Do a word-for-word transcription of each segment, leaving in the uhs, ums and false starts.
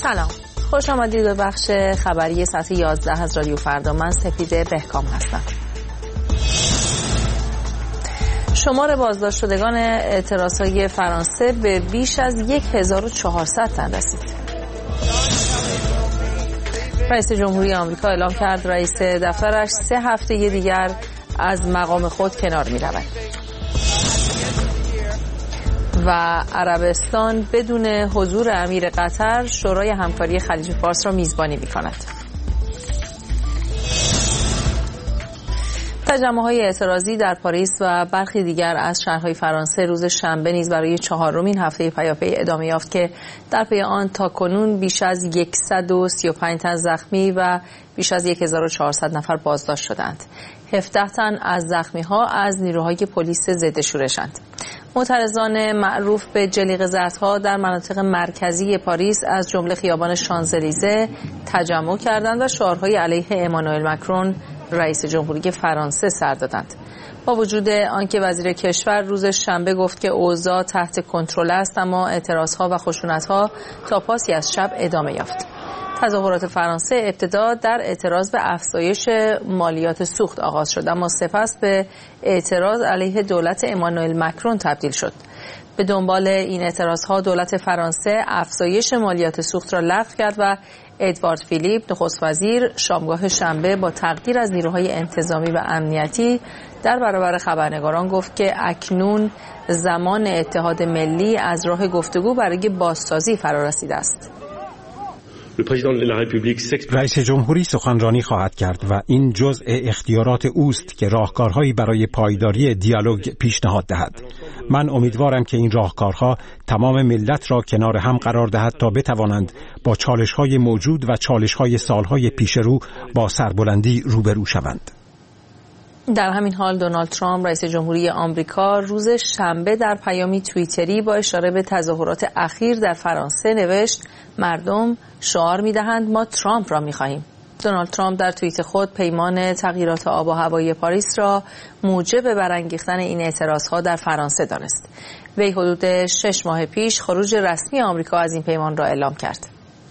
سلام، خوش آمدید به بخش خبری ساعت یازده از رادیو فردا. من سپیده بهکام هستم. شمار بازداشت شدگان اعتراضهای فرانسه به بیش از هزار و چهارصد تن رسید. رئیس جمهوری آمریکا اعلام کرد رئیس دفترش سه هفته دیگر از مقام خود کنار می رود. و عربستان بدون حضور امیر قطر شورای همکاری خلیج فارس را میزبانی می کند. تجمع‌های اعتراضی در پاریس و برخی دیگر از شهرهای فرانسه روز شنبه نیز برای چهارمین هفته پیاپی ادامه یافت که در پی آن تاکنون بیش از صد و سی و پنج تن زخمی و بیش از هزار و چهارصد نفر بازداشت شدند. هفده تن از زخمی‌ها از نیروهای پلیس ضد شورش‌اند. معترضان معروف به جلیقه زردها در مناطق مرکزی پاریس از جمله خیابان شانزلیزه تجمع کردند و شعارهای علیه امانوئل مکرون رئیس جمهوری فرانسه سر دادند. با وجود آنکه وزیر کشور روز شنبه گفت که اوضاع تحت کنترل است، اما اعتراضها و خشونت‌ها تا پاسی از شب ادامه یافت. تظاهرات فرانسه ابتدا در اعتراض به افزایش مالیات سوخت آغاز شد، اما سپس به اعتراض علیه دولت امانوئل مکرون تبدیل شد. به دنبال این اعتراضها دولت فرانسه افزایش مالیات سوخت را لغو کرد و ادوارد فیلیپ نخست وزیر شامگاه شنبه با تقدیر از نیروهای انتظامی و امنیتی در برابر خبرنگاران گفت که اکنون زمان اتحاد ملی از راه گفتگو برای بازسازی فرا رسیده است. رئیس جمهوری سخنرانی خواهد کرد و این جزء اختیارات اوست که راهکارهایی برای پایداری دیالوگ پیشنهاد دهد. من امیدوارم که این راهکارها تمام ملت را کنار هم قرار دهد تا بتوانند با چالش‌های موجود و چالش‌های سال‌های پیش رو با سربلندی روبرو شوند. در همین حال دونالد ترامپ رئیس جمهوری آمریکا روز شنبه در پیامی توییتری با اشاره به تظاهرات اخیر در فرانسه نوشت مردم شعار می‌دهند ما ترامپ را می‌خواهیم. دونالد ترامپ در توییت خود پیمان تغییرات آب و هوایی پاریس را موجب برانگیختن این اعتراضها در فرانسه دانست. وی حدود شش ماه پیش خروج رسمی آمریکا از این پیمان را اعلام کرد.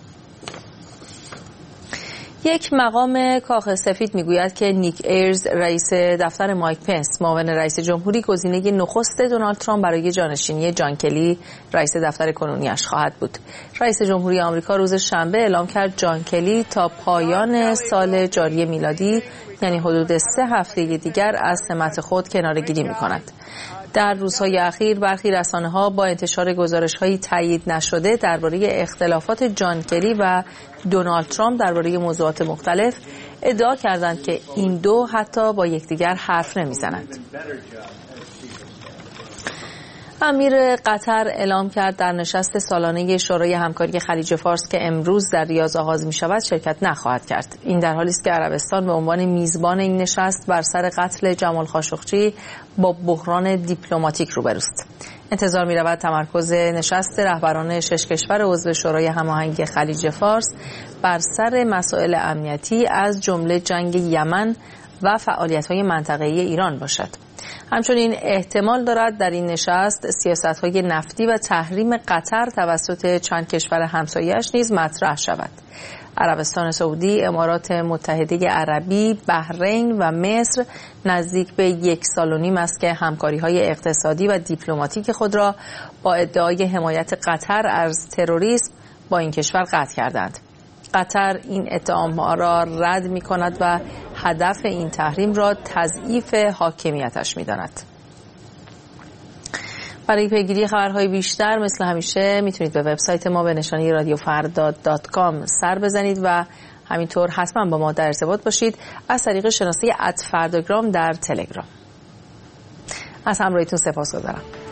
یک مقام کاخ سفید میگوید که نیک ایرز رئیس دفتر مایک پنس معاون رئیس جمهوری گزینه نخست دونالد ترامپ برای جانشینی جان کلی رئیس دفتر کنونیش خواهد بود. رئیس جمهوری آمریکا روز شنبه اعلام کرد جان کلی تا پایان سال جاری میلادی یعنی حدود سه هفته دیگر از سمت خود کناره‌گیری می‌کند. در روزهای اخیر برخی رسانه‌ها با انتشار گزارش‌های تایید نشده درباره اختلافات جان کلی و دونالد ترامپ درباره موضوعات مختلف ادعا کردند که این دو حتی با یکدیگر حرف نمی‌زنند. امیر قطر اعلام کرد در نشست سالانه شورای همکاری خلیج فارس که امروز در ریاض آغاز می شود شرکت نخواهد کرد. این در حالی است که عربستان به عنوان میزبان این نشست بر سر قتل جمال خاشقچی با بحران دیپلماتیک روبروست. انتظار می رود تمرکز نشست رهبران شش کشور عضو شورای هماهنگی خلیج فارس بر سر مسائل امنیتی از جمله جنگ یمن و فعالیت‌های منطقه‌ای ایران باشد. همچنین احتمال دارد در این نشست سیاست‌های نفتی و تحریم قطر توسط چند کشور همسایه‌اش نیز مطرح شود. عربستان سعودی، امارات متحده عربی، بحرین و مصر نزدیک به یک سال و نیم است که همکاری‌های اقتصادی و دیپلماتیک خود را با ادعای حمایت قطر از تروریسم با این کشور قطع کردند. قطر این اتهام‌ها را رد می‌کند و هدف این تحریم را تضعیف حاکمیتش می‌داند. برای پیگیری خبرهای بیشتر مثل همیشه میتونید به وبسایت ما به نشانی رادیو فردا دات کام سر بزنید و همینطور حتما با ما در ارتباط باشید از طریق شناسه ات فرداگرام در تلگرام. از همراهیتون سپاسگزارم.